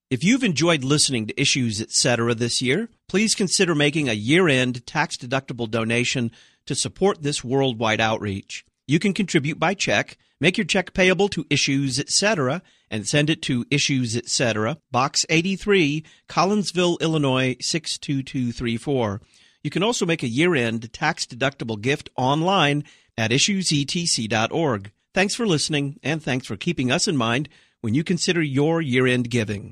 If you've enjoyed listening to Issues, Etc. this year, please consider making a year-end tax-deductible donation to support this worldwide outreach. You can contribute by check. Make your check payable to Issues, Etc., and send it to Issues, Etc., Box 83, Collinsville, Illinois, 62234. You can also make a year-end tax-deductible gift online at issuesetc.org. Thanks for listening, and thanks for keeping us in mind when you consider your year-end giving.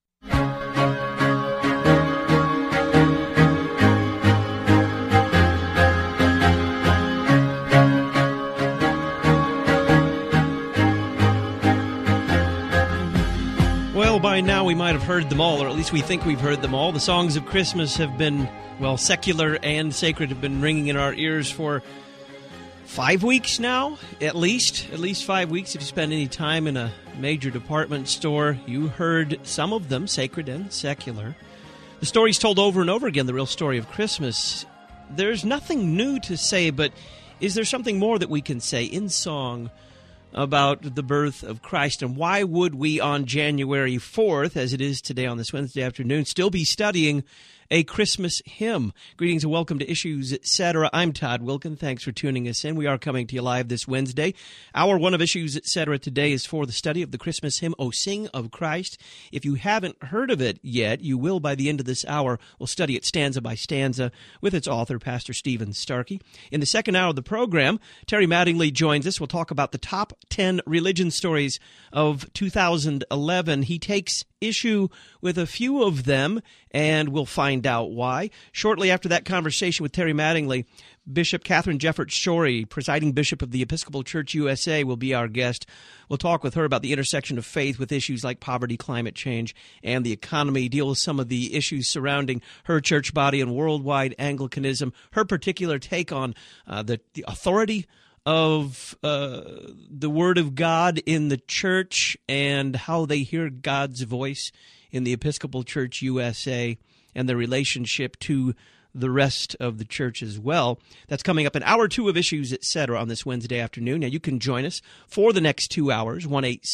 Well, by now we might have heard them all, or at least we think we've heard them all. The songs of Christmas have been, well, secular and sacred, have been ringing in our ears for 5 weeks now, at least 5 weeks. If you spend any time in a major department store, you heard some of them, sacred and secular. The story's told over and over again, the real story of Christmas. There's nothing new to say, but is there something more that we can say in song about the birth of Christ? And why would we on January 4th, as it is today on this Wednesday afternoon, still be studying a Christmas hymn? Greetings and welcome to Issues, Etc. I'm Todd Wilkin. Thanks for tuning us in. We are coming to you live this Wednesday. Hour one of Issues, Etc. today is for the study of the Christmas hymn, O Sing of Christ. If you haven't heard of it yet, you will by the end of this hour. We'll study it stanza by stanza with its author, Pastor Stephen Starkey. In the second hour of the program, Terry Mattingly joins us. We'll talk about the top 10 religion stories of 2011. He takes issue with a few of them, and we'll find out why. Shortly after that conversation with Terry Mattingly, Bishop Catherine Jefferts Schori, presiding bishop of the Episcopal Church USA, will be our guest. We'll talk with her about the intersection of faith with issues like poverty, climate change, and the economy, deal with some of the issues surrounding her church body and worldwide Anglicanism, her particular take on the authority of the Word of God in the church and how they hear God's voice in the Episcopal Church USA and their relationship to the rest of the church as well. That's coming up in hour two of Issues, Etc. on this Wednesday afternoon. Now, you can join us for the next 2 hours,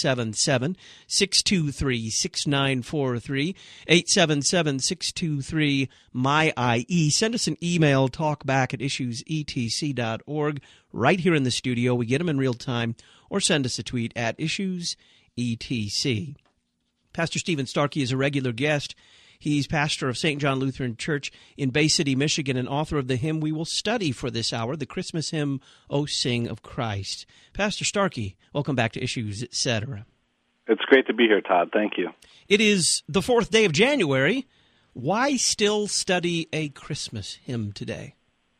1-877-623-6943, 877-623-MY-IE. Send us an email, talkback@issuesetc.org. Right here in the studio, we get them in real time, or send us a tweet at IssuesETC. Pastor Stephen Starkey is a regular guest. He's pastor of St. John Lutheran Church in Bay City, Michigan, and author of the hymn we will study for this hour, the Christmas hymn, O Sing of Christ. Pastor Starkey, welcome back to Issues, Etc. It's great to be here, Todd. Thank you. It is the 4th day of January. Why still study a Christmas hymn today?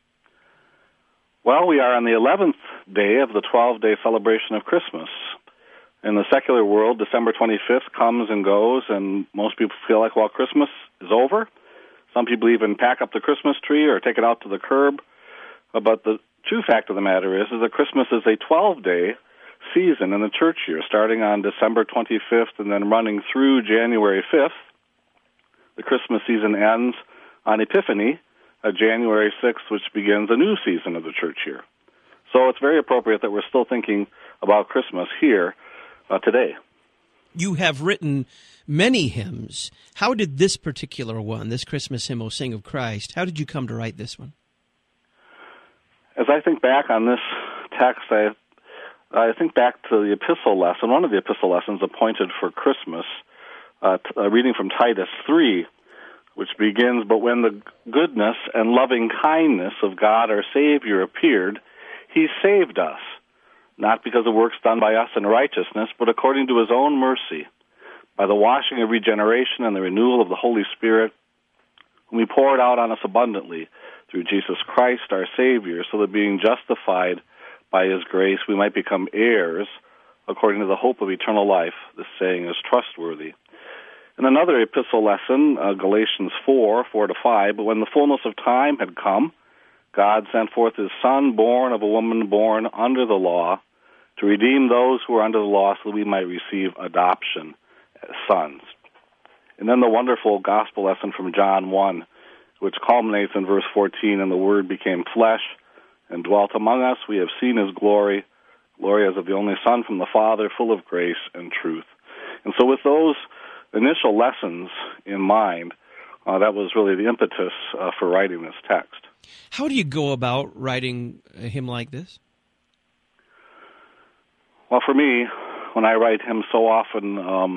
Well, we are on the 11th day of the 12-day celebration of Christmas. In the secular world, December 25th comes and goes, and most people feel like, well, Christmas is over. Some people even pack up the Christmas tree or take it out to the curb. But the true fact of the matter is that Christmas is a 12-day season in the church year, starting on December 25th and then running through January 5th. The Christmas season ends on Epiphany, January 6th, which begins a new season of the church year. So it's very appropriate that we're still thinking about Christmas here today. You have written many hymns. How did this particular one, this Christmas hymn, O Sing of Christ, how did you come to write this one? As I think back on this text, I think back to the epistle lesson, one of the epistle lessons appointed for Christmas, reading from Titus 3, which begins, "But when the goodness and loving kindness of God our Savior appeared, He saved us, not because of works done by us in righteousness, but according to His own mercy, by the washing of regeneration and the renewal of the Holy Spirit, whom He poured out on us abundantly through Jesus Christ our Savior, so that being justified by His grace we might become heirs according to the hope of eternal life." This saying is trustworthy. In another epistle lesson, Galatians 4:4-5, "But when the fullness of time had come, God sent forth His Son, born of a woman born under the law, to redeem those who are under the law, so that we might receive adoption as sons." And then the wonderful gospel lesson from John 1, which culminates in verse 14, "And the Word became flesh and dwelt among us. We have seen His glory, glory as of the only Son from the Father, full of grace and truth." And so with those initial lessons in mind, that was really the impetus for writing this text. How do you go about writing a hymn like this? Well, for me, when I write hymns, so often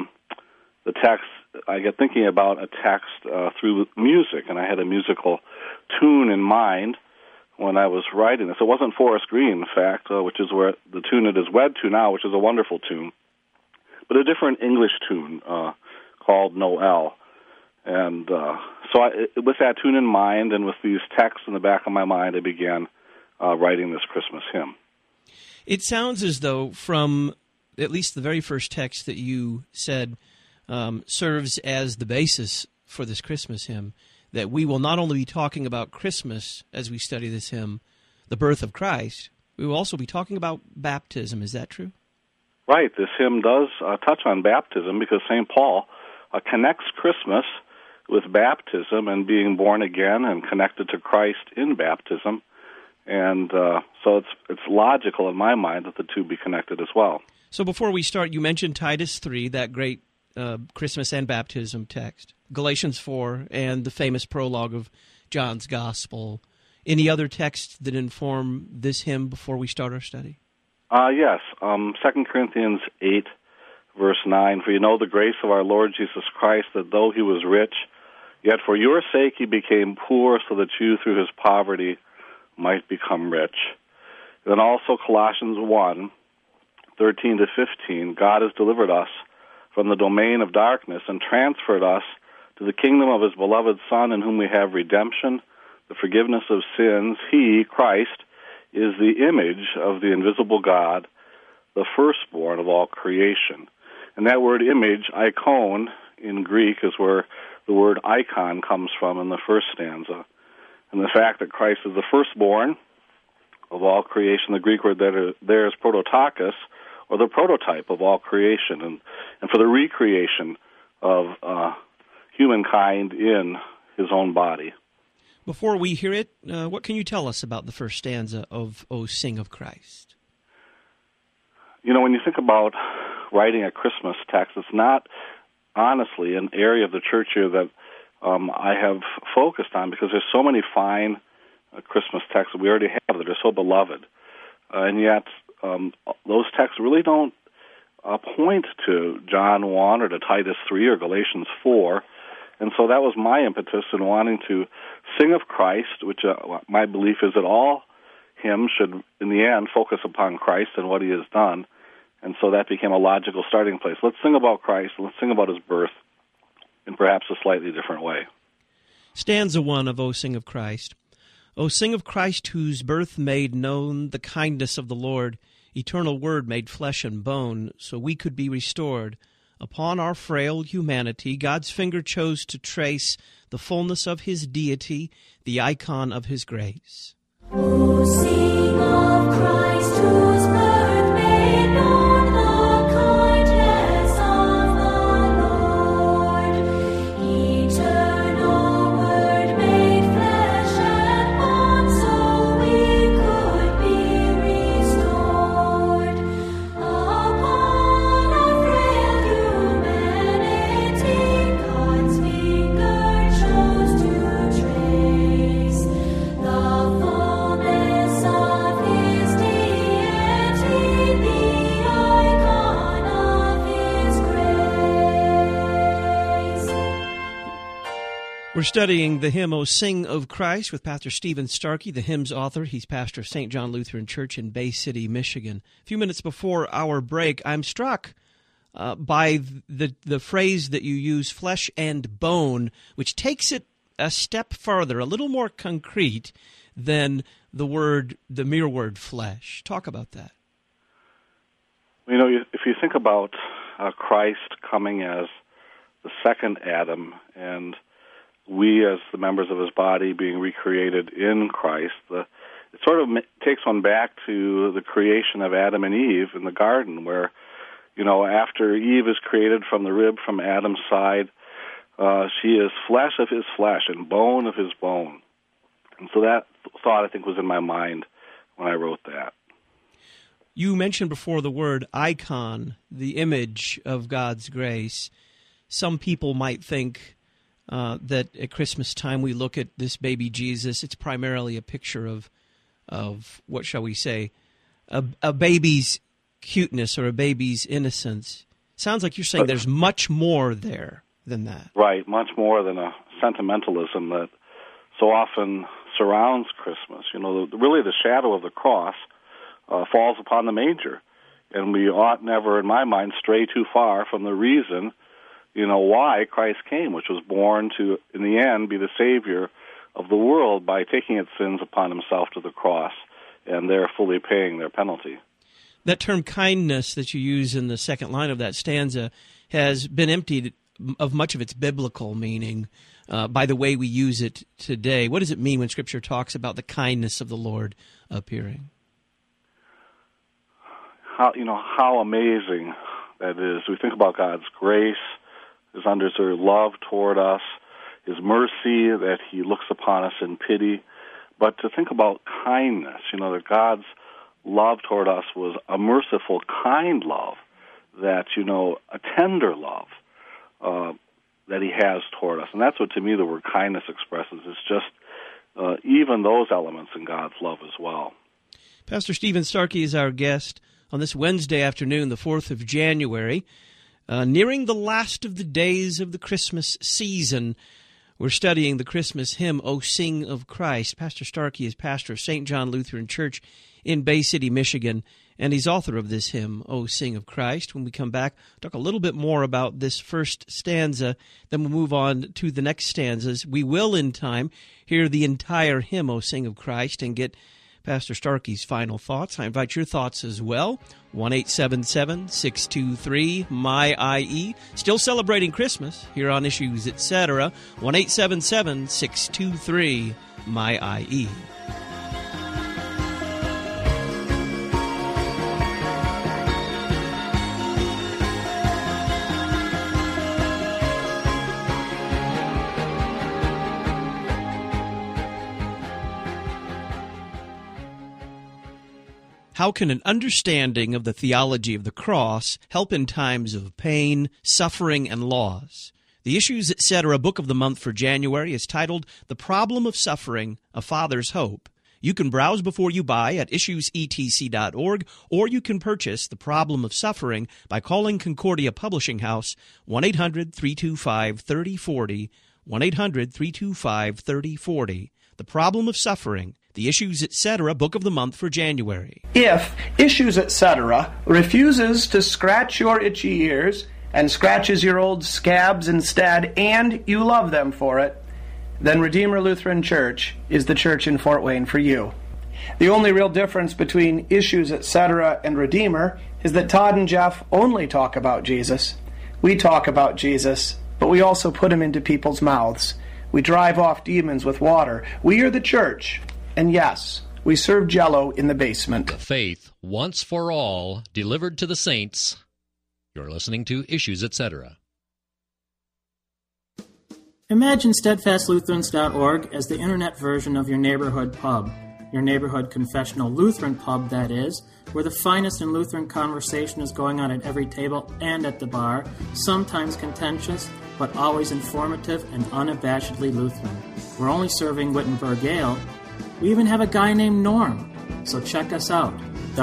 the text, I get thinking about a text through music, and I had a musical tune in mind when I was writing this. It wasn't Forest Green, in fact, which is where the tune it is wed to now, which is a wonderful tune, but a different English tune called Noel. And with that tune in mind and with these texts in the back of my mind, I began writing this Christmas hymn. It sounds as though from at least the very first text that you said serves as the basis for this Christmas hymn, that we will not only be talking about Christmas as we study this hymn, the birth of Christ, we will also be talking about baptism. Is that true? Right. This hymn does touch on baptism because St. Paul connects Christmas with baptism and being born again and connected to Christ in baptism. And so it's logical in my mind that the two be connected as well. So before we start, you mentioned Titus 3, that great Christmas and baptism text, Galatians 4, and the famous prologue of John's Gospel. Any other texts that inform this hymn before we start our study? Yes. 2 Corinthians 8, verse 9, "For you know the grace of our Lord Jesus Christ, that though he was rich, yet for your sake he became poor, so that you through his poverty might become rich." Then also Colossians 1, 13 to 15, "God has delivered us from the domain of darkness and transferred us to the kingdom of his beloved Son, in whom we have redemption, the forgiveness of sins. He, Christ, is the image of the invisible God, the firstborn of all creation." And that word image, icon, in Greek is where the word icon comes from in the first stanza. And the fact that Christ is the firstborn of all creation, the Greek word there is prototokos, or the prototype of all creation, and for the recreation of humankind in his own body. Before we hear it, what can you tell us about the first stanza of O Sing of Christ? You know, when you think about writing a Christmas text, it's not honestly an area of the church here that I have focused on, because there's so many fine Christmas texts that we already have that are so beloved. And yet those texts really don't point to John 1 or to Titus 3 or Galatians 4. And so that was my impetus in wanting to sing of Christ, which my belief is that all hymns should, in the end, focus upon Christ and what he has done. And so that became a logical starting place. Let's sing about Christ, and let's sing about his birth in perhaps a slightly different way. Stanza 1 of O Sing of Christ. O sing of Christ, whose birth made known the kindness of the Lord, eternal word made flesh and bone, so we could be restored. Upon our frail humanity, God's finger chose to trace the fullness of his deity, the icon of his grace. O sing of Christ, whose birth made known the kindness of the Lord, eternal word made flesh and bone, so we could be restored. Upon our frail humanity, God's finger chose to trace the fullness of his deity, the icon of his grace. We're studying the hymn, O Sing of Christ, with Pastor Stephen Starkey, the hymn's author. He's pastor of St. John Lutheran Church in Bay City, Michigan. A few minutes before our break, I'm struck by the phrase that you use, flesh and bone, which takes it a step farther, a little more concrete than the mere word flesh. Talk about that. You know, if you think about Christ coming as the second Adam, and we as the members of his body being recreated in Christ, it sort of takes one back to the creation of Adam and Eve in the garden, where, you know, after Eve is created from the rib from Adam's side, she is flesh of his flesh and bone of his bone. And so that thought, I think, was in my mind when I wrote that. You mentioned before the word icon, the image of God's grace. some people might think that at Christmas time we look at this baby Jesus. It's primarily a picture of what shall we say, a baby's cuteness or a baby's innocence. Sounds like you're saying there's much more there than that. Right, much more than a sentimentalism that so often surrounds Christmas. You know, really the shadow of the cross falls upon the manger, and we ought never, in my mind, stray too far from the reason, you know, why Christ came, which was born to, in the end, be the Savior of the world by taking its sins upon himself to the cross, and there fully paying their penalty. That term kindness that you use in the second line of that stanza has been emptied of much of its biblical meaning by the way we use it today. What does it mean when Scripture talks about the kindness of the Lord appearing? How amazing that is. We think about God's grace, his undeserved love toward us, his mercy that he looks upon us in pity. But to think about kindness, you know, that God's love toward us was a merciful, kind love, that, you know, a tender love that he has toward us. And that's what, to me, the word kindness expresses. It's just even those elements in God's love as well. Pastor Stephen Starkey is our guest on this Wednesday afternoon, the 4th of January, nearing the last of the days of the Christmas season. We're studying the Christmas hymn, O Sing of Christ. Pastor Starkey is pastor of St. John Lutheran Church in Bay City, Michigan, and he's author of this hymn, O Sing of Christ. When we come back, talk a little bit more about this first stanza, then we'll move on to the next stanzas. We will, in time, hear the entire hymn, O Sing of Christ, and get Pastor Starkey's final thoughts. I invite your thoughts as well. 1-877-623-MY-IE. Still celebrating Christmas here on Issues, Etc. 1-877-623-MY-IE. How can an understanding of the theology of the cross help in times of pain, suffering, and loss? The Issues, Etc. Book of the Month for January is titled The Problem of Suffering, A Father's Hope. You can browse before you buy at issuesetc.org, or you can purchase The Problem of Suffering by calling Concordia Publishing House, 1-800-325-3040, 1-800-325-3040. The Problem of Suffering, the Issues, Etc. Book of the Month for January. If Issues, Etc. refuses to scratch your itchy ears and scratches your old scabs instead, and you love them for it, then Redeemer Lutheran Church is the church in Fort Wayne for you. The only real difference between Issues, Etc. and Redeemer is that Todd and Jeff only talk about Jesus. We talk about Jesus, but we also put him into people's mouths. We drive off demons with water. We are the church. And yes, we serve Jell-O in the basement. The faith, once for all, delivered to the saints. You're listening to Issues, Etc. Imagine SteadfastLutherans.org as the internet version of your neighborhood pub. Your neighborhood confessional Lutheran pub, that is, where the finest in Lutheran conversation is going on at every table and at the bar, sometimes contentious, but always informative and unabashedly Lutheran. We're only serving Wittenberg Ale. We even have a guy named Norm. So check us out,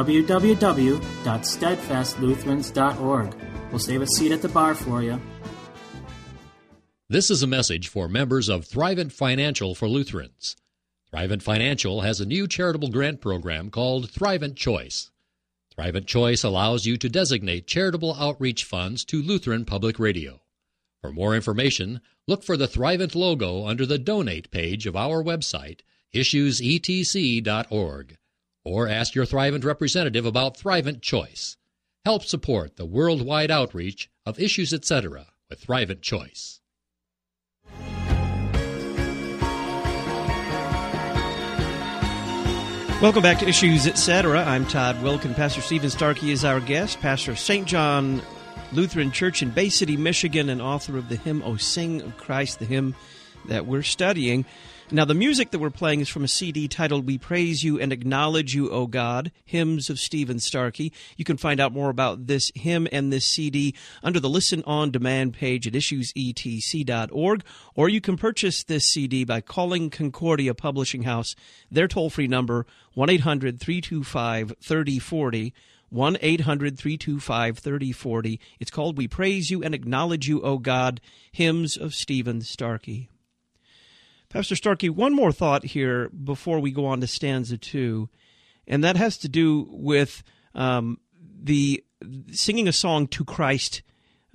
www.steadfastlutherans.org. We'll save a seat at the bar for you. This is a message for members of Thrivent Financial for Lutherans. Thrivent Financial has a new charitable grant program called Thrivent Choice. Thrivent Choice allows you to designate charitable outreach funds to Lutheran Public Radio. For more information, look for the Thrivent logo under the Donate page of our website, issuesetc.org, or ask your Thrivent representative about Thrivent Choice. Help support the worldwide outreach of Issues, Etc. with Thrivent Choice. Welcome back to Issues, Etc. I'm Todd Wilkin. Pastor Stephen Starkey is our guest, pastor of St. John Lutheran Church in Bay City, Michigan, and author of the hymn, O Sing of Christ, the hymn that we're studying. Now, the music that we're playing is from a CD titled We Praise You and Acknowledge You, O God, Hymns of Stephen Starkey. You can find out more about this hymn and this CD under the Listen On Demand page at issuesetc.org, or you can purchase this CD by calling Concordia Publishing House. Their toll-free number, 1-800-325-3040, 1-800-325-3040. It's called We Praise You and Acknowledge You, O God, Hymns of Stephen Starkey. Pastor Starkey, one more thought here before we go on to stanza 2, and that has to do with the singing a song to Christ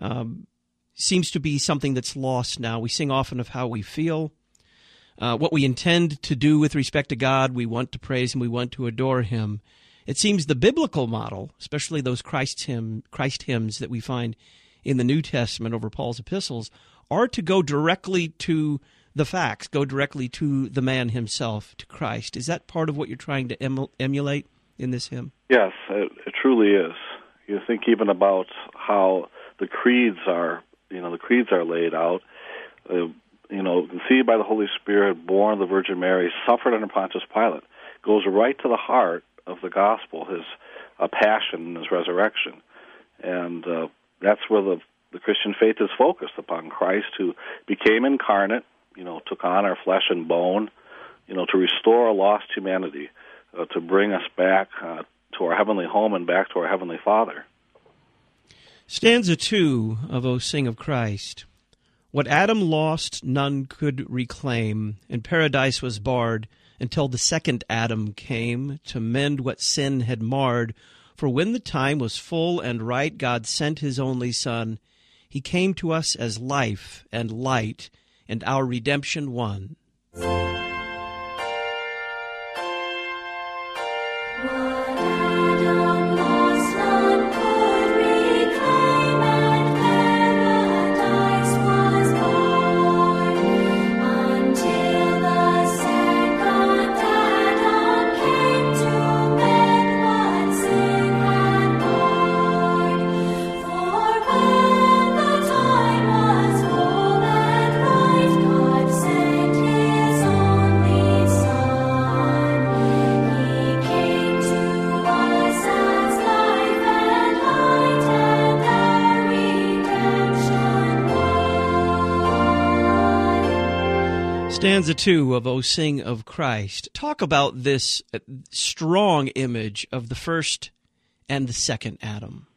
seems to be something that's lost now. We sing often of how we feel, what we intend to do with respect to God. We want to praise Him, we want to adore Him. It seems the biblical model, especially those Christ hymns that we find in the New Testament over Paul's epistles, are to go directly to the facts, go directly to the man himself, to Christ. Is that part of what you're trying to emulate in this hymn? Yes, it truly is. You think even about how the creeds are, laid out. Conceived by the Holy Spirit, born of the Virgin Mary, suffered under Pontius Pilate, goes right to the heart of the gospel, his passion and his resurrection. And that's where the Christian faith is focused upon Christ, who became incarnate, took on our flesh and bone, to restore a lost humanity, to bring us back to our heavenly home and back to our heavenly Father. Stanza 2 of O Sing of Christ. What Adam lost, none could reclaim, and paradise was barred until the second Adam came to mend what sin had marred. For when the time was full and right, God sent His only Son. He came to us as life and light, and our redemption won. What Adam lost, none could reclaim, and paradise was born until the second Adam came to mend what sin had marred. For when the time was full and right, God sent His only Son. He came to us as life and light, and our redemption won. Stanza 2 of O Sing of Christ. Talk about this strong image of the first and the second Adam.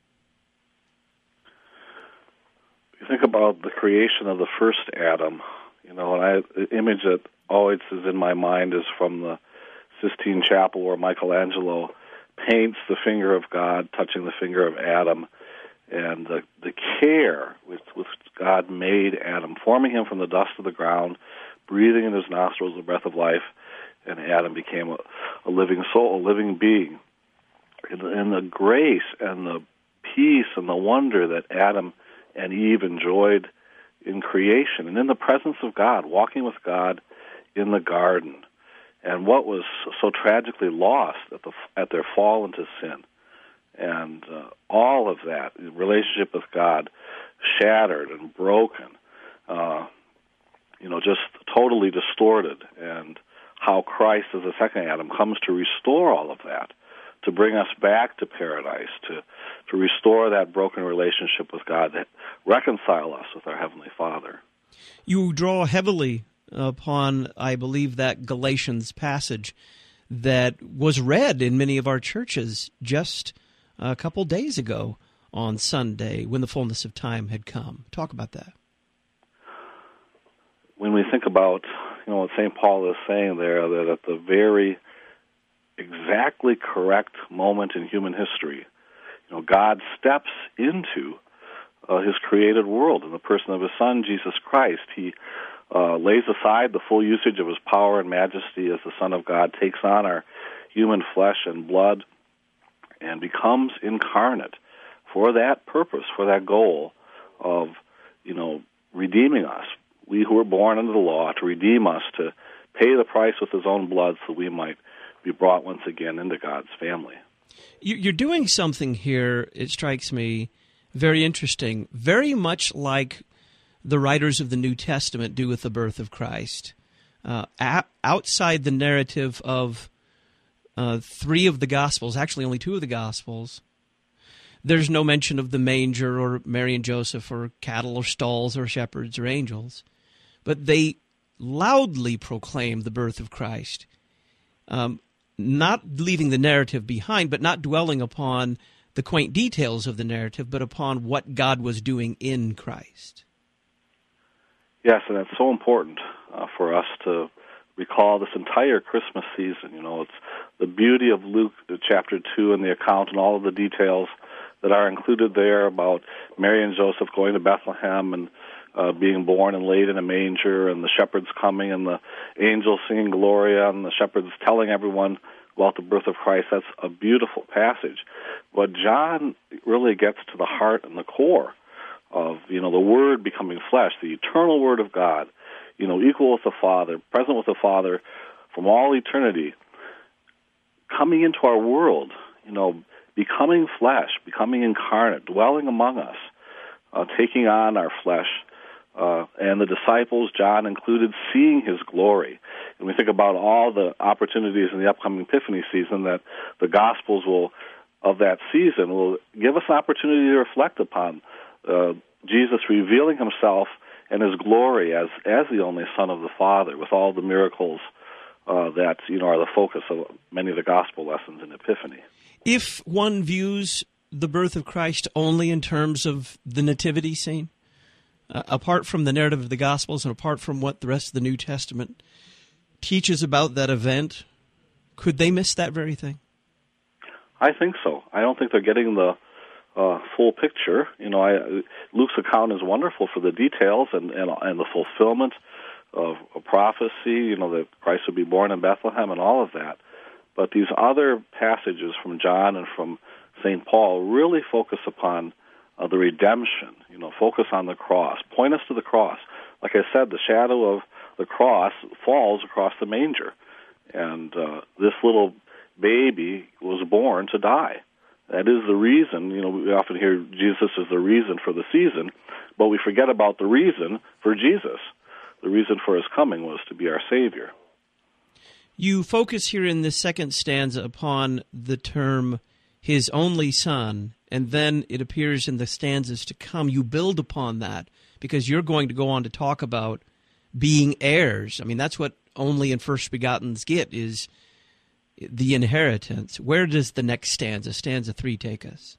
You think about the creation of the first Adam, the image that always is in my mind is from the Sistine Chapel, where Michelangelo paints the finger of God touching the finger of Adam, and the care with God made Adam, forming him from the dust of the ground, breathing in his nostrils the breath of life, and Adam became a living soul, a living being. And the grace and the peace and the wonder that Adam and Eve enjoyed in creation and in the presence of God, walking with God in the garden, and what was so tragically lost at their fall into sin. And all of that, relationship with God, shattered and broken, just totally distorted, and how Christ as the second Adam comes to restore all of that, to bring us back to paradise, to restore that broken relationship with God, that reconcile us with our Heavenly Father. You draw heavily upon, I believe, that Galatians passage that was read in many of our churches just a couple days ago on Sunday when the fullness of time had come. Talk about that. When we think about what St. Paul is saying there, that at the very exactly correct moment in human history, God steps into His created world in the person of His Son, Jesus Christ. He lays aside the full usage of His power and majesty as the Son of God, takes on our human flesh and blood, and becomes incarnate for that purpose, for that goal of, redeeming us. We who were born under the law, to redeem us, to pay the price with His own blood so we might be brought once again into God's family. You're doing something here, it strikes me, very interesting, very much like the writers of the New Testament do with the birth of Christ. Outside the narrative of three of the Gospels, actually only two of the Gospels, there's no mention of the manger or Mary and Joseph or cattle or stalls or shepherds or angels. But they loudly proclaim the birth of Christ, not leaving the narrative behind, but not dwelling upon the quaint details of the narrative, but upon what God was doing in Christ. Yes, and it's so important for us to recall this entire Christmas season. You know, it's the beauty of Luke chapter 2 and the account and all of the details that are included there about Mary and Joseph going to Bethlehem and being born and laid in a manger, and the shepherds coming, and the angels singing Gloria, and the shepherds telling everyone about the birth of Christ. That's a beautiful passage. But John really gets to the heart and the core of, you know, the Word becoming flesh, the eternal Word of God, you know, equal with the Father, present with the Father from all eternity, coming into our world, you know, becoming flesh, becoming incarnate, dwelling among us, taking on our flesh. And the disciples, John included, seeing his glory. And we think about all the opportunities in the upcoming Epiphany season that the Gospels of that season will give us an opportunity to reflect upon Jesus revealing himself and his glory as the only Son of the Father, with all the miracles that, you know, are the focus of many of the Gospel lessons in Epiphany. If one views the birth of Christ only in terms of the nativity scene, apart from the narrative of the Gospels and apart from what the rest of the New Testament teaches about that event, could they miss that very thing? I think so. I don't think they're getting the full picture. You know, Luke's account is wonderful for the details and the fulfillment of a prophecy, you know, that Christ would be born in Bethlehem and all of that. But these other passages from John and from St. Paul really focus upon the redemption, you know, focus on the cross, point us to the cross. Like I said, the shadow of the cross falls across the manger, and this little baby was born to die. That is the reason, you know, we often hear Jesus is the reason for the season, but we forget about the reason for Jesus. The reason for his coming was to be our Savior. You focus here in this second stanza upon the term his only Son, and then it appears in the stanzas to come. You build upon that because you're going to go on to talk about being heirs. I mean, that's what only and first begottens get, is the inheritance. Where does the next stanza, stanza 3, take us?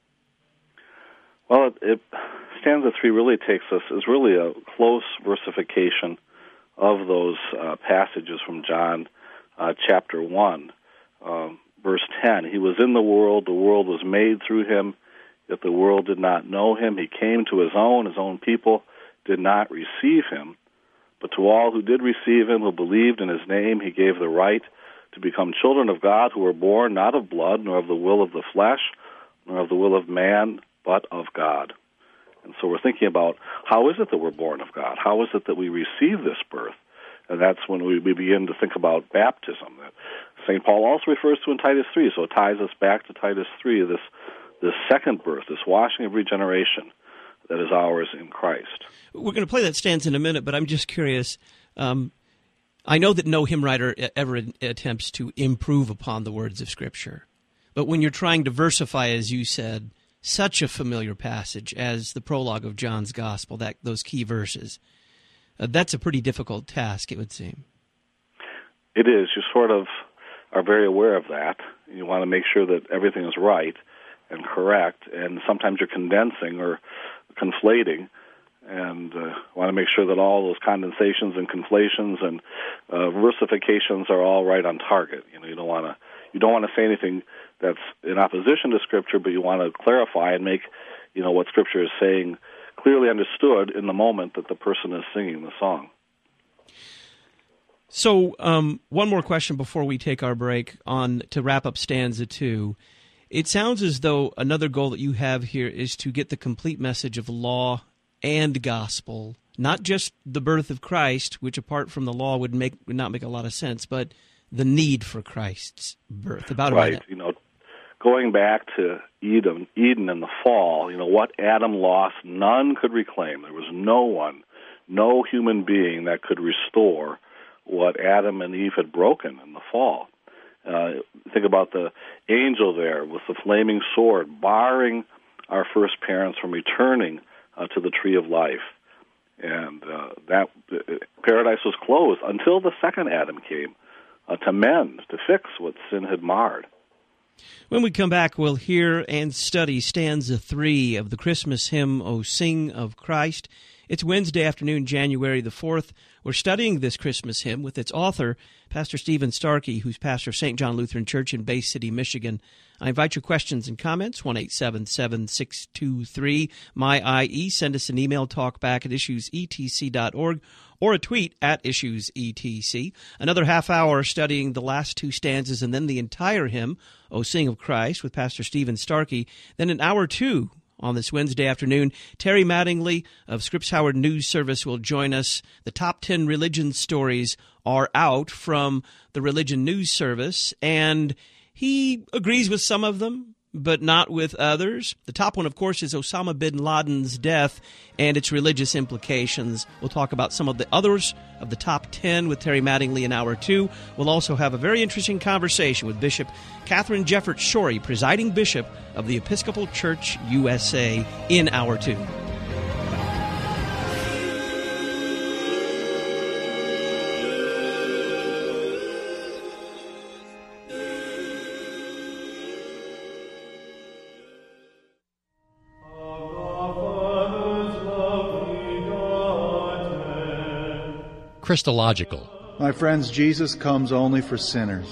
Well, stanza 3 really takes us, is really a close versification of those passages from John chapter 1. Verse 10, he was in the world was made through him, yet the world did not know him. He came to his own people did not receive him. But to all who did receive him, who believed in his name, he gave the right to become children of God, who were born not of blood, nor of the will of the flesh, nor of the will of man, but of God. And so we're thinking about, how is it that we're born of God? How is it that we receive this birth? And that's when we begin to think about baptism, that St. Paul also refers to in Titus 3, so it ties us back to Titus 3, this second birth, this washing of regeneration that is ours in Christ. We're going to play that stanza in a minute, but I'm just curious. I know that no hymn writer ever attempts to improve upon the words of Scripture, but when you're trying to versify, as you said, such a familiar passage as the prologue of John's Gospel, those key verses, that's a pretty difficult task, it would seem. It is. You sort of are very aware of that. You want to make sure that everything is right and correct, and sometimes you're condensing or conflating, and want to make sure that all those condensations and conflations and versifications are all right on target. You know, you don't want to say anything that's in opposition to Scripture, but you want to clarify and make, you know, what Scripture is saying clearly understood in the moment that the person is singing the song. So, one more question before we take our break to wrap up stanza 2. It sounds as though another goal that you have here is to get the complete message of law and gospel, not just the birth of Christ, which apart from the law would not make a lot of sense, but the need for Christ's birth. Right. You know, going back to Eden in the fall, you know, what Adam lost, none could reclaim. There was no one no human being that could restore what Adam and Eve had broken in the fall. Think about the angel there with the flaming sword, barring our first parents from returning to the tree of life. And that paradise was closed until the second Adam came to mend, to fix what sin had marred. When we come back, we'll hear and study stanza 3 of the Christmas hymn, O Sing of Christ. It's Wednesday afternoon, January the 4th. We're studying this Christmas hymn with its author, Pastor Stephen Starkey, who's pastor of St. John Lutheran Church in Bay City, Michigan. I invite your questions and comments, 1-877-623-MY-IE. Send us an email, talkback@issuesetc.org, or a tweet at issuesetc. Another half hour studying the last two stanzas and then the entire hymn, O Sing of Christ, with Pastor Stephen Starkey. Then an hour two on this Wednesday afternoon, Terry Mattingly of Scripps Howard News Service will join us. The top 10 religion stories are out from the Religion News Service, and he agrees with some of them, but not with others. The top one, of course, is Osama bin Laden's death and its religious implications. We'll talk about some of the others of the top 10 with Terry Mattingly in Hour 2. We'll also have a very interesting conversation with Bishop Catherine Jeffert Shorey, presiding bishop of the Episcopal Church USA, in Hour 2. Christological. My friends, Jesus comes only for sinners.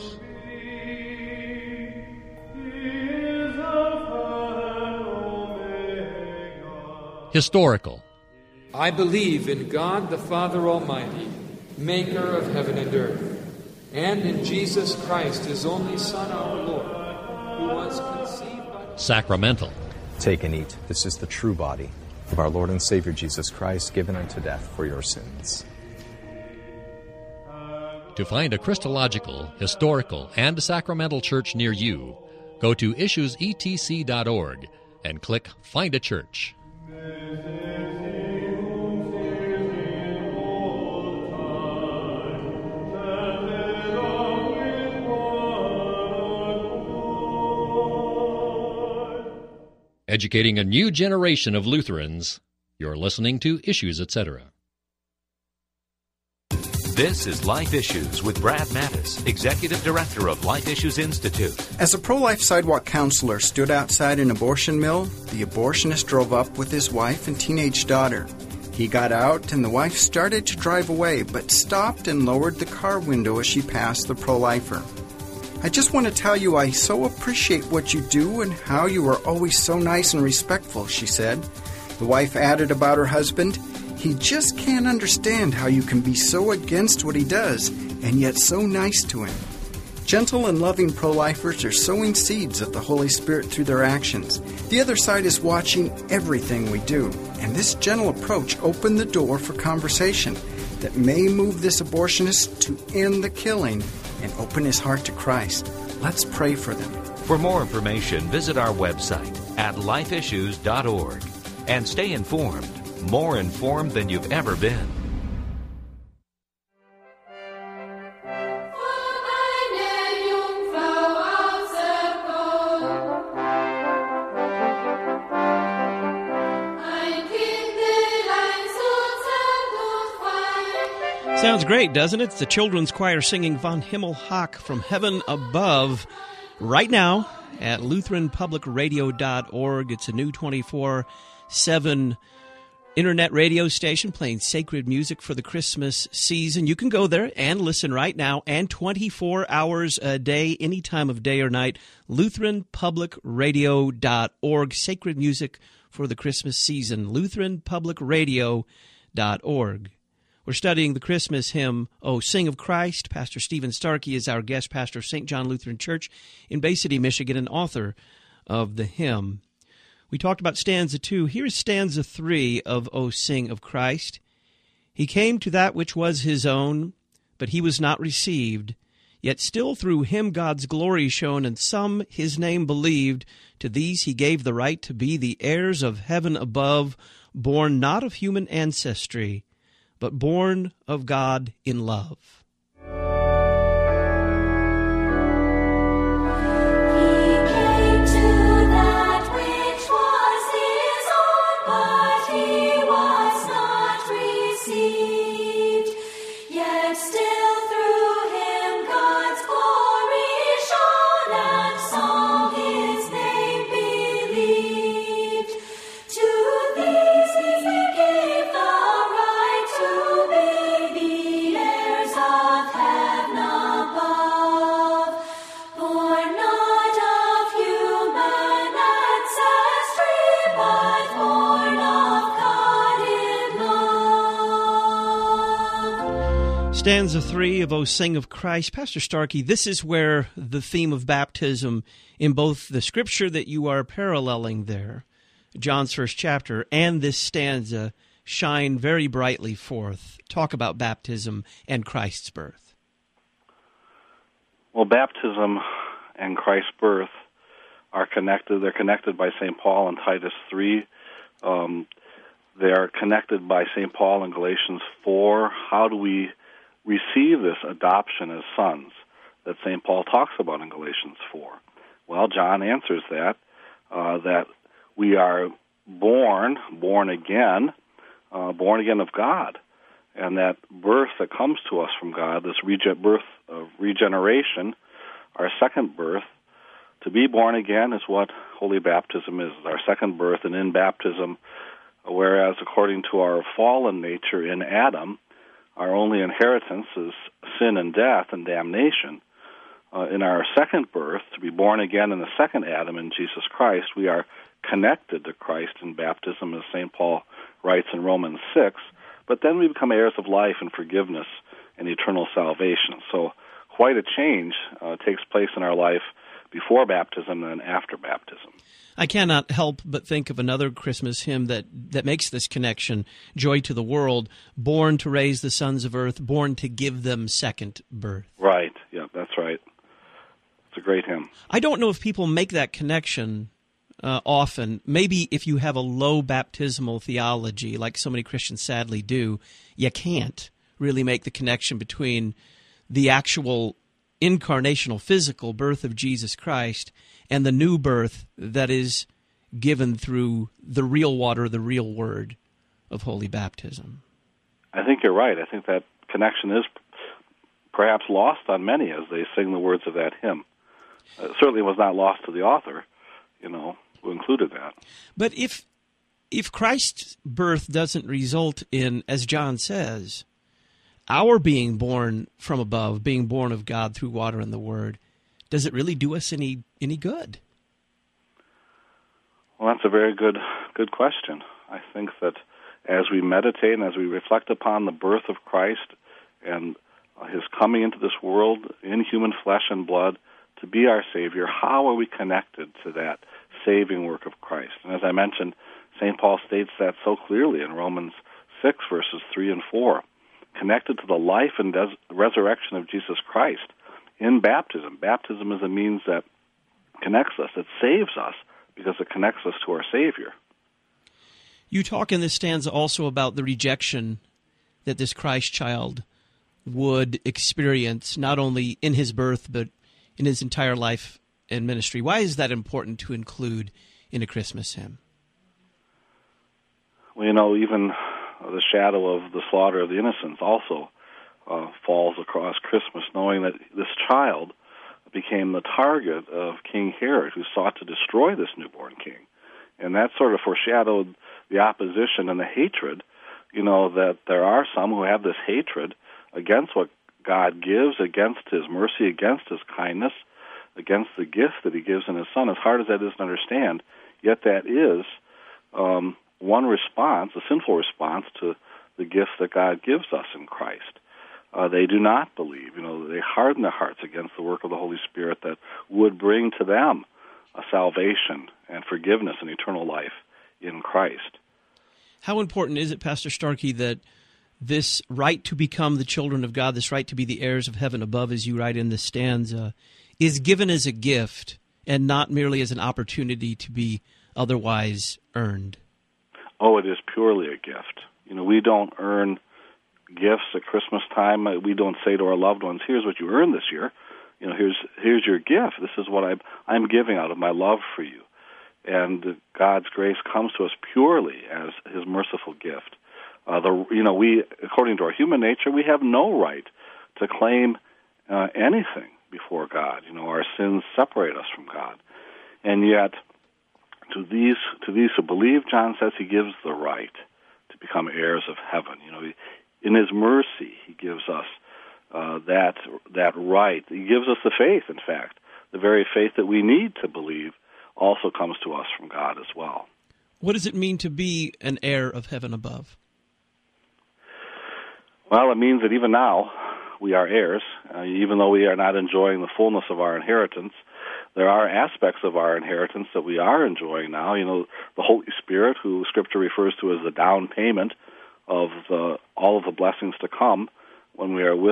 Historical. I believe in God the Father Almighty, maker of heaven and earth, and in Jesus Christ, his only Son, our Lord, who was conceived by... Sacramental. Take and eat. This is the true body of our Lord and Savior Jesus Christ, given unto death for your sins. To find a Christological, historical, and sacramental church near you, go to issuesetc.org and click Find a Church. Educating a new generation of Lutherans, you're listening to Issues, Etc. This is Life Issues with Brad Mattis, Executive Director of Life Issues Institute. As a pro-life sidewalk counselor stood outside an abortion mill, the abortionist drove up with his wife and teenage daughter. He got out and the wife started to drive away, but stopped and lowered the car window as she passed the pro-lifer. I just want to tell you I so appreciate what you do and how you are always so nice and respectful, she said. The wife added about her husband, he just can't understand how you can be so against what he does and yet so nice to him. Gentle and loving pro-lifers are sowing seeds of the Holy Spirit through their actions. The other side is watching everything we do, and this gentle approach opened the door for conversation that may move this abortionist to end the killing and open his heart to Christ. Let's pray for them. For more information, visit our website at lifeissues.org and stay informed. More informed than you've ever been. Sounds great, doesn't it? It's the children's choir singing Von Himmelhoch from Heaven Above right now at LutheranPublicRadio.org. It's a new 24/7 internet radio station playing sacred music for the Christmas season. You can go there and listen right now, and 24 hours a day, any time of day or night. LutheranPublicRadio.org. Sacred music for the Christmas season. LutheranPublicRadio.org. We're studying the Christmas hymn, O Sing of Christ. Pastor Stephen Starkey is our guest pastor of St. John Lutheran Church in Bay City, Michigan, and author of the hymn. We talked about stanza 2. Here's stanza 3 of O Sing of Christ. He came to that which was his own, but he was not received. Yet still through him God's glory shone, and some his name believed. To these he gave the right to be the heirs of heaven above, born not of human ancestry, but born of God in love. Stanza 3 of O Sing of Christ. Pastor Starkey, this is where the theme of baptism in both the scripture that you are paralleling there, John's first chapter, and this stanza shine very brightly forth. Talk about baptism and Christ's birth. Well, baptism and Christ's birth are connected. They're connected by St. Paul in Titus 3. They are connected by St. Paul in Galatians 4. How do we receive this adoption as sons that St. Paul talks about in Galatians 4? Well, John answers that we are born again of God, and that birth that comes to us from God, this birth of regeneration, our second birth, to be born again is what holy baptism is, our second birth. And in baptism, whereas according to our fallen nature in Adam, our only inheritance is sin and death and damnation, in our second birth, to be born again in the second Adam in Jesus Christ, we are connected to Christ in baptism, as St. Paul writes in Romans 6, but then we become heirs of life and forgiveness and eternal salvation. So quite a change takes place in our life before baptism and after baptism. I cannot help but think of another Christmas hymn that makes this connection, Joy to the World, born to raise the sons of earth, born to give them second birth. Right, yeah, that's right. It's a great hymn. I don't know if people make that connection often. Maybe if you have a low baptismal theology, like so many Christians sadly do, you can't really make the connection between the actual incarnational physical birth of Jesus Christ and the new birth that is given through the real water, the real word of holy baptism. I think you're right. I think that connection is perhaps lost on many as they sing the words of that hymn. It certainly was not lost to the author, who included that. But if Christ's birth doesn't result in, as John says, our being born from above, being born of God through water and the Word, does it really do us any good? Well, that's a very good question. I think that as we meditate and as we reflect upon the birth of Christ and his coming into this world in human flesh and blood to be our Savior, how are we connected to that saving work of Christ? And as I mentioned, St. Paul states that so clearly in Romans 6, verses 3 and 4. Connected to the life and resurrection of Jesus Christ in baptism. Baptism is a means that connects us, it saves us, because it connects us to our Savior. You talk in this stanza also about the rejection that this Christ child would experience, not only in his birth, but in his entire life and ministry. Why is that important to include in a Christmas hymn? Well, even the shadow of the slaughter of the innocents also falls across Christmas, knowing that this child became the target of King Herod, who sought to destroy this newborn king. And that sort of foreshadowed the opposition and the hatred, that there are some who have this hatred against what God gives, against his mercy, against his kindness, against the gift that he gives in his Son. As hard as that is to understand, yet that is one response, a sinful response to the gift that God gives us in Christ. They do not believe. They harden their hearts against the work of the Holy Spirit that would bring to them a salvation and forgiveness and eternal life in Christ. How important is it, Pastor Starkey, that this right to become the children of God, this right to be the heirs of heaven above, as you write in this stanza, is given as a gift and not merely as an opportunity to be otherwise earned? Oh, it is purely a gift. We don't earn gifts at Christmas time. We don't say to our loved ones, "Here's what you earned this year. Here's your gift. This is what I'm giving out of my love for you." And God's grace comes to us purely as His merciful gift. We, according to our human nature, we have no right to claim anything before God. Our sins separate us from God, and yet to these who believe, John says, He gives the right to become heirs of heaven. In His mercy, He gives us that right. He gives us the faith. In fact, the very faith that we need to believe also comes to us from God as well. What does it mean to be an heir of heaven above? Well, it means that even now we are heirs, even though we are not enjoying the fullness of our inheritance. There are aspects of our inheritance that we are enjoying now. The Holy Spirit, who Scripture refers to as the down payment of all of the blessings to come when we are with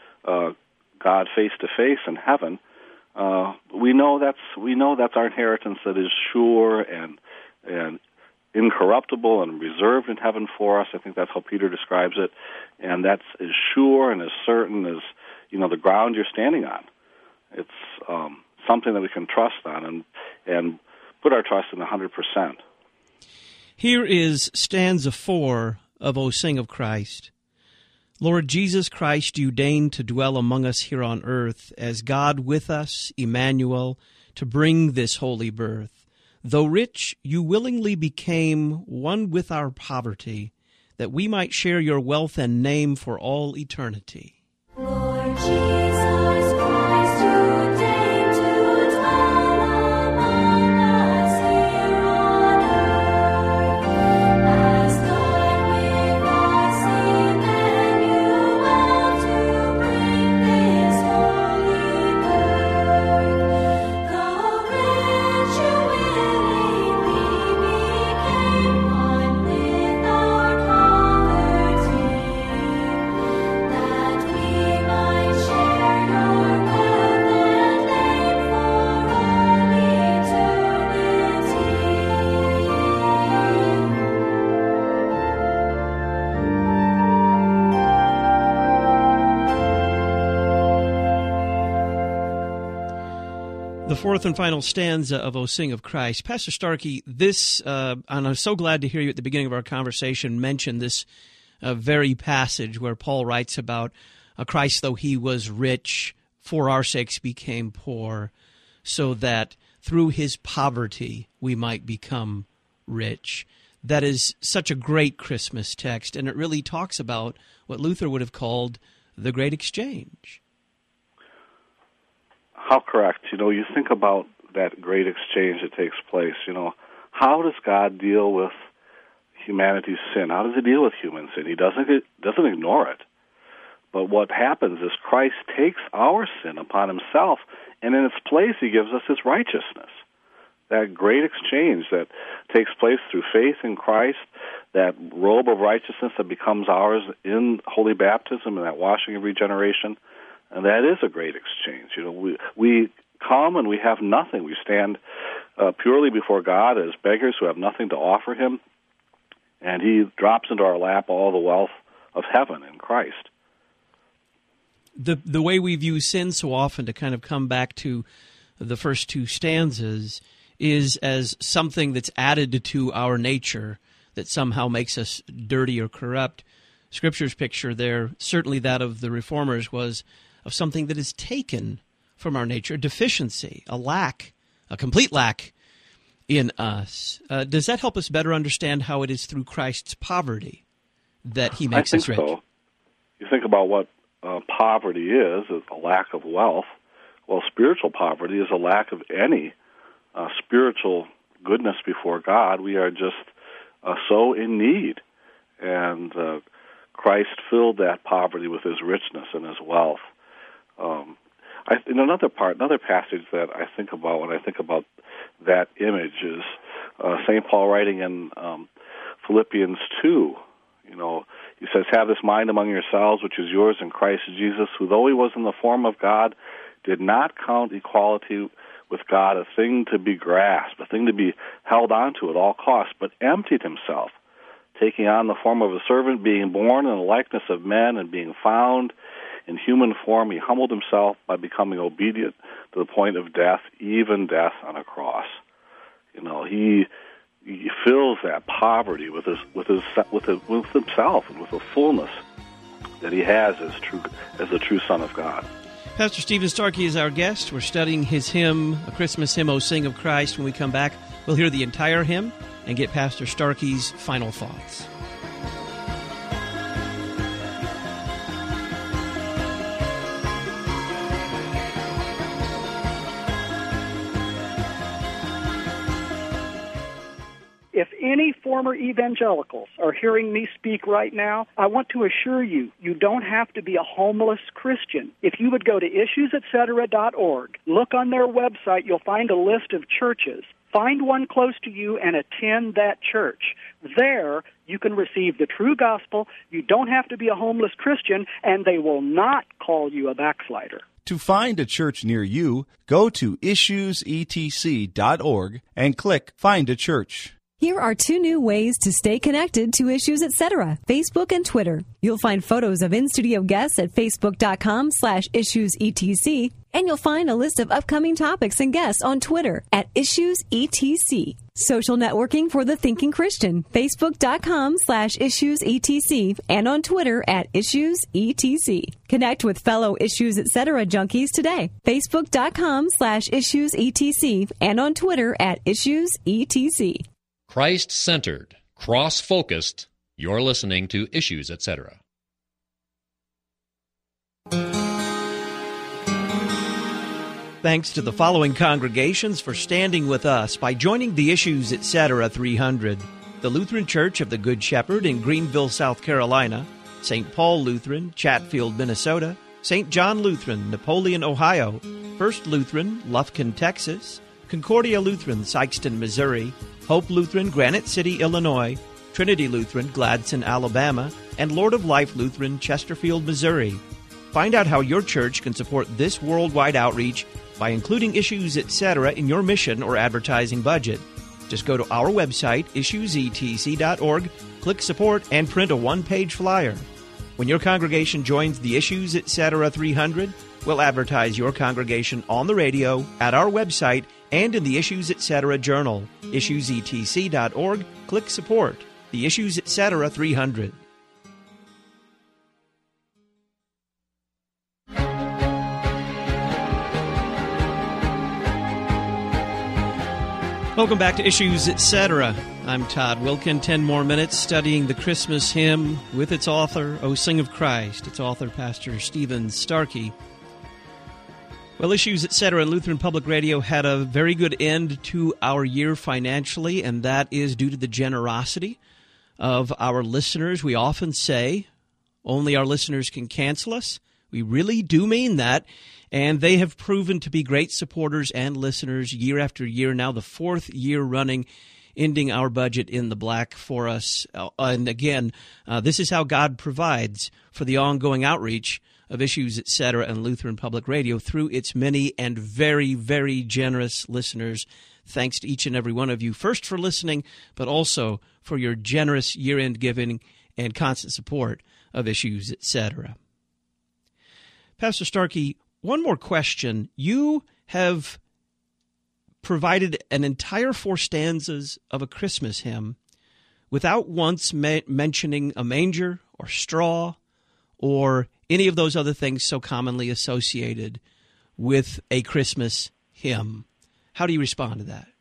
God face to face in heaven. We know that's our inheritance that is sure and incorruptible and reserved in heaven for us. I think that's how Peter describes it, and that's as sure and as certain as the ground you're standing on. It's something that we can trust on and put our trust in 100%. Here is stanza 4 of O Sing of Christ. Lord Jesus Christ, you deign to dwell among us here on earth, as God with us, Emmanuel, to bring this holy birth. Though rich, you willingly became one with our poverty, that we might share your wealth and name for all eternity. Lord Jesus Christ, you deign to dwell among us here on earth, as God with us, Emmanuel, to bring this holy birth. Though rich, you willingly became one with our poverty, that we might share your wealth and name for all eternity. The fourth and final stanza of O Sing of Christ. Pastor Starkey, this, and I'm so glad to hear you at the beginning of our conversation mention this very passage where Paul writes about Christ, though he was rich, for our sakes became poor, so that through his poverty we might become rich. That is such a great Christmas text, and it really talks about what Luther would have called the great exchange. How correct. You think about that great exchange that takes place. How does God deal with humanity's sin? How does He deal with human sin? He doesn't ignore it. But what happens is Christ takes our sin upon Himself, and in its place He gives us His righteousness. That great exchange that takes place through faith in Christ, that robe of righteousness that becomes ours in holy baptism and that washing of regeneration, and that is a great exchange. We come and we have nothing. We stand purely before God as beggars who have nothing to offer Him, and He drops into our lap all the wealth of heaven in Christ. The way we view sin so often, to kind of come back to the first two stanzas, is as something that's added to our nature that somehow makes us dirty or corrupt. Scripture's picture there, certainly that of the Reformers, was of something that is taken from our nature, a deficiency, a lack, a complete lack in us. Does that help us better understand how it is through Christ's poverty that He makes us rich? I think so. You think about what poverty is a lack of wealth. Well, spiritual poverty is a lack of any spiritual goodness before God. We are just so in need. And Christ filled that poverty with His richness and His wealth. In another passage that I think about when I think about that image is St. Paul writing in Philippians 2. He says, "Have this mind among yourselves, which is yours in Christ Jesus, who, though He was in the form of God, did not count equality with God a thing to be grasped, a thing to be held on to at all costs, but emptied Himself, taking on the form of a servant, being born in the likeness of men, and being found in human form, he humbled himself by becoming obedient to the point of death, even death on a cross. You know, he fills that poverty with himself and with the fullness that he has as the true Son of God. Pastor Stephen Starkey is our guest. We're studying his hymn, a Christmas hymn, O Sing of Christ. When we come back, we'll hear the entire hymn and get Pastor Starkey's final thoughts. If any former evangelicals are hearing me speak right now, I want to assure you, you don't have to be a homeless Christian. If you would go to issuesetcetera.org, look on their website, you'll find a list of churches. Find one close to you and attend that church. There, you can receive the true gospel. You don't have to be a homeless Christian, and they will not call you a backslider. To find a church near you, go to issuesetc.org and click Find a Church. Here are 2 new ways to stay connected to Issues Etc., Facebook and Twitter. You'll find photos of in-studio guests at facebook.com/issuesetc, and you'll find a list of upcoming topics and guests on Twitter at issuesetc. Social networking for the thinking Christian, facebook.com/issuesetc, and on Twitter at issuesetc. Connect with fellow Issues Etc. junkies today, facebook.com/issuesetc, and on Twitter at issuesetc. Christ-centered, cross-focused, you're listening to Issues, Etc. Thanks to the following congregations for standing with us by joining the Issues, Etc. 300. The Lutheran Church of the Good Shepherd in Greenville, South Carolina, St. Paul Lutheran, Chatfield, Minnesota, St. John Lutheran, Napoleon, Ohio, First Lutheran, Lufkin, Texas, Concordia Lutheran, Sikeston, Missouri, Hope Lutheran, Granite City, Illinois, Trinity Lutheran, Gladson, Alabama, and Lord of Life Lutheran, Chesterfield, Missouri. Find out how your church can support this worldwide outreach by including Issues, Etc. in your mission or advertising budget. Just go to our website, issuesetc.org, click Support, and print a one-page flyer. When your congregation joins the Issues, Etc. 300, we'll advertise your congregation on the radio, at our website, and in the Issues, Etc. journal, issuesetc.org, click Support. The Issues, Etc. 300. Welcome back to Issues, Etc. I'm Todd Wilkin. 10 more minutes studying the Christmas hymn with its author, O Sing of Christ. Its author, Pastor Stephen Starkey. Well, Issues, Etc. and Lutheran Public Radio had a very good end to our year financially, and that is due to the generosity of our listeners. We often say only our listeners can cancel us. We really do mean that, and they have proven to be great supporters and listeners year after year, now the 4th year running, ending our budget in the black for us. And again, this is how God provides for the ongoing outreach of Issues, Etc. and Lutheran Public Radio through its many and very, very generous listeners. Thanks to each and every one of you, first for listening, but also for your generous year-end giving and constant support of Issues, Etc. Pastor Starkey, one more question. You have provided an entire 4 stanzas of a Christmas hymn without once mentioning a manger or straw or any of those other things so commonly associated with a Christmas hymn. How do you respond to that?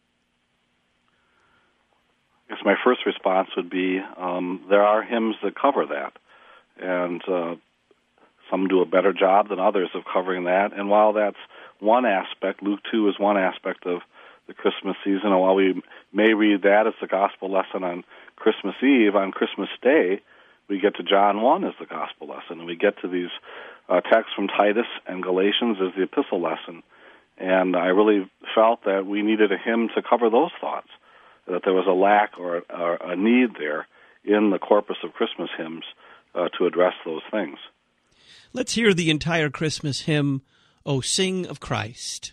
I guess my first response would be there are hymns that cover that, and some do a better job than others of covering that. And while that's one aspect, Luke 2 is one aspect of the Christmas season, and while we may read that as the gospel lesson on Christmas Eve, on Christmas Day, we get to John 1 as the gospel lesson, and we get to these texts from Titus and Galatians as the epistle lesson. And I really felt that we needed a hymn to cover those thoughts, that there was a lack or a need there in the corpus of Christmas hymns to address those things. Let's hear the entire Christmas hymn, O Sing of Christ.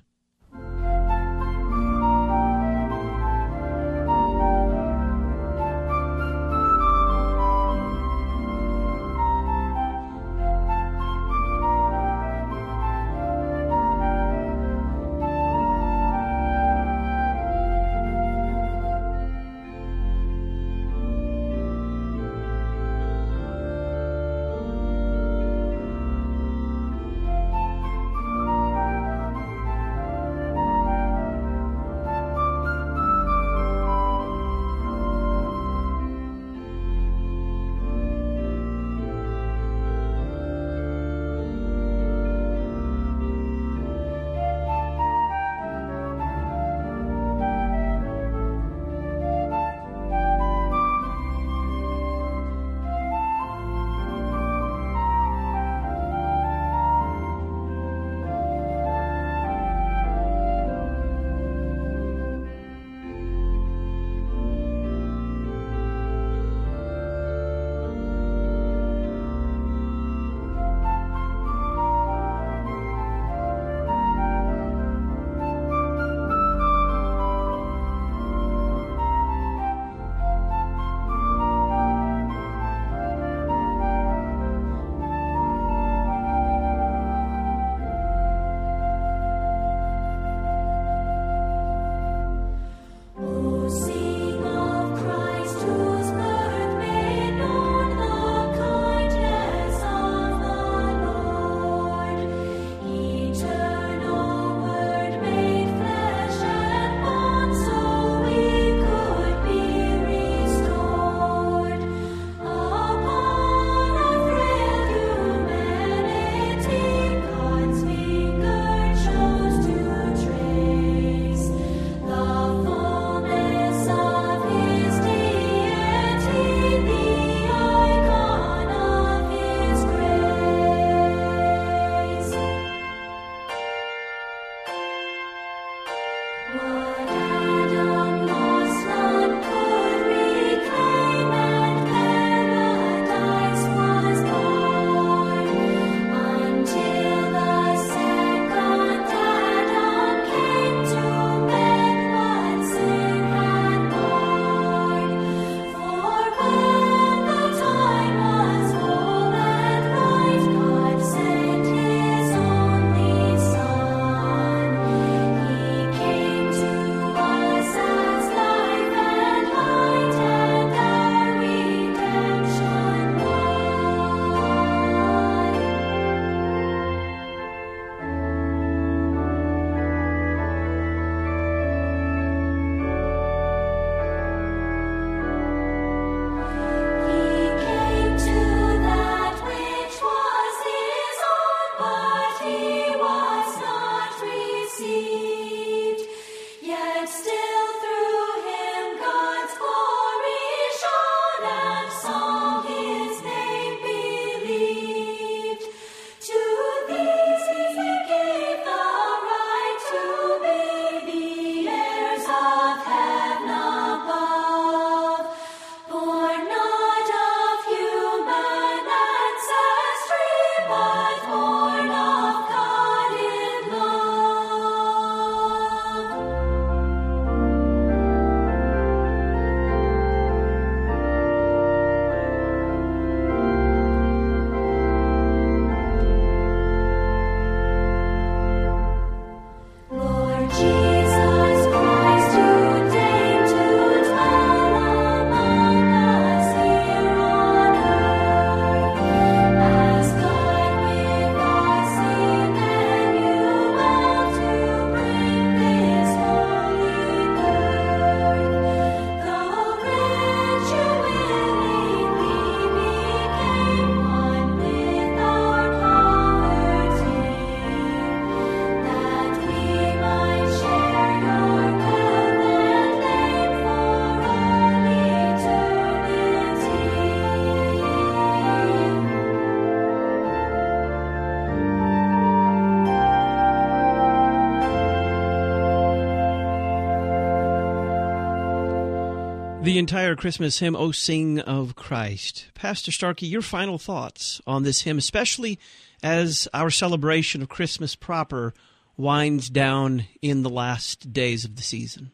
The entire Christmas hymn, O Sing of Christ. Pastor Starkey, your final thoughts on this hymn, especially as our celebration of Christmas proper winds down in the last days of the season.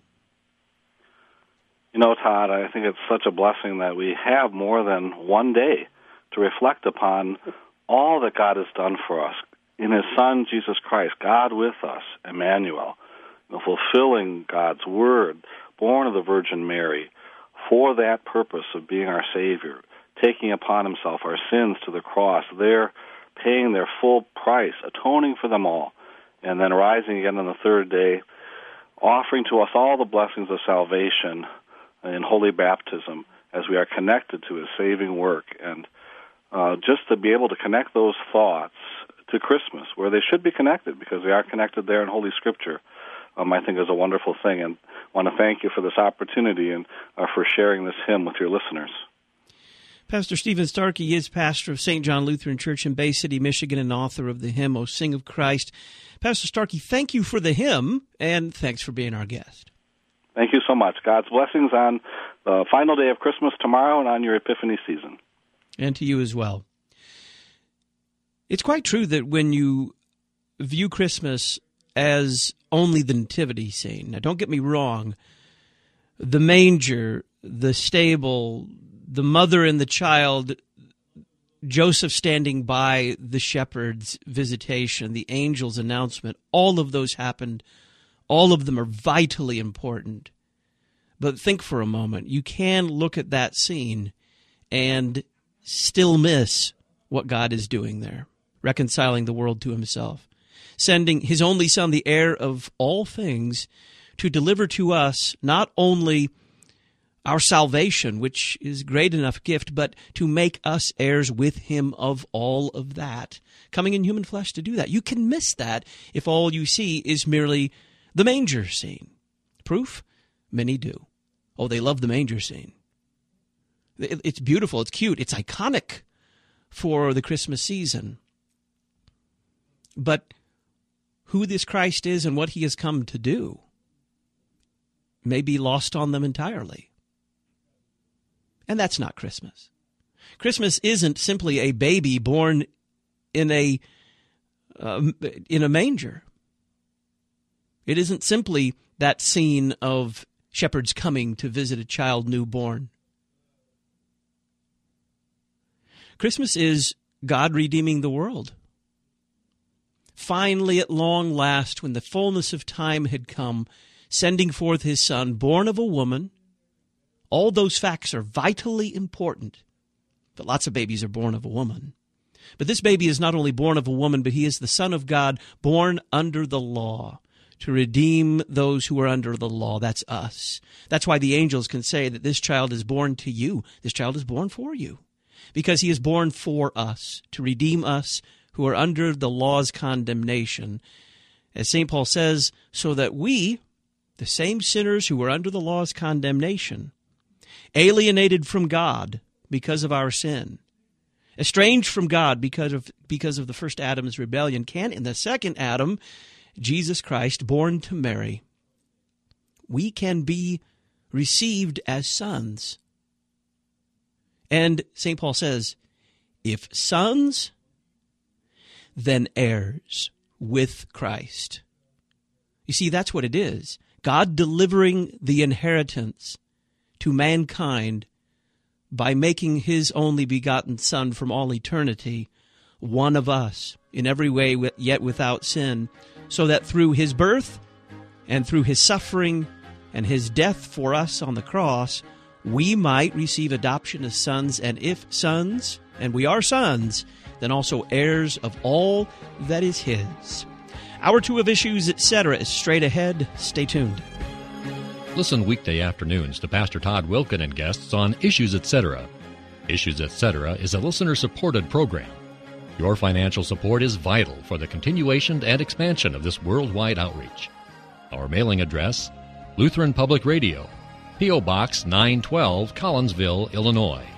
You know, Todd, I think it's such a blessing that we have more than one day to reflect upon all that God has done for us in His Son, Jesus Christ, God with us, Emmanuel, fulfilling God's Word, born of the Virgin Mary, for that purpose of being our Savior, taking upon Himself our sins to the cross, there paying their full price, atoning for them all, and then rising again on the third day, offering to us all the blessings of salvation in holy baptism as we are connected to His saving work. And just to be able to connect those thoughts to Christmas, where they should be connected, because they are connected there in Holy Scripture, I think is a wonderful thing. And I want to thank you for this opportunity and for sharing this hymn with your listeners. Pastor Stephen Starkey is pastor of St. John Lutheran Church in Bay City, Michigan, and author of the hymn, O Sing of Christ. Pastor Starkey, thank you for the hymn, and thanks for being our guest. Thank you so much. God's blessings on the final day of Christmas tomorrow and on your Epiphany season. And to you as well. It's quite true that when you view Christmas as only the nativity scene, now don't get me wrong, the manger, the stable, the mother and the child, Joseph standing by the shepherd's visitation, the angel's announcement, all of those happened. All of them are vitally important. But think for a moment. You can look at that scene and still miss what God is doing there, reconciling the world to Himself, sending His only Son, the heir of all things, to deliver to us not only our salvation, which is a great enough gift, but to make us heirs with Him of all of that, coming in human flesh to do that. You can miss that if all you see is merely the manger scene. Proof? Many do. Oh, they love the manger scene. It's beautiful, it's cute, it's iconic for the Christmas season. But who this Christ is and what He has come to do may be lost on them entirely. And that's not Christmas. Christmas isn't simply a baby born in a manger. It isn't simply that scene of shepherds coming to visit a child newborn. Christmas is God redeeming the world. Finally, at long last, when the fullness of time had come, sending forth His Son, born of a woman. All those facts are vitally important. But lots of babies are born of a woman. But this baby is not only born of a woman, but He is the Son of God, born under the law, to redeem those who are under the law. That's us. That's why the angels can say that this child is born to you. This child is born for you. Because He is born for us, to redeem us who are under the law's condemnation. As St. Paul says, so that we, the same sinners who were under the law's condemnation, alienated from God because of our sin, estranged from God because of the first Adam's rebellion, can, in the second Adam, Jesus Christ, born to Mary, we can be received as sons. And St. Paul says, if sons, then heirs with Christ. You see, that's what it is. God delivering the inheritance to mankind by making His only begotten Son from all eternity one of us in every way, yet without sin, so that through His birth and through His suffering and His death for us on the cross, we might receive adoption as sons, and if sons, and we are sons, then also heirs of all that is His. Hour 2 of Issues, Etc. is straight ahead. Stay tuned. Listen weekday afternoons to Pastor Todd Wilken and guests on Issues Etc. Issues Etc. is a listener-supported program. Your financial support is vital for the continuation and expansion of this worldwide outreach. Our mailing address, Lutheran Public Radio, P.O. Box 912, Collinsville, Illinois,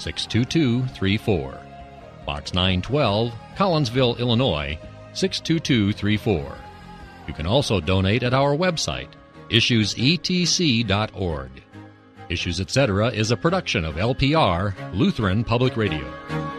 62234. Box 912, Collinsville, Illinois, 62234. You can also donate at our website, issuesetc.org. Issues Etc. is a production of LPR, Lutheran Public Radio.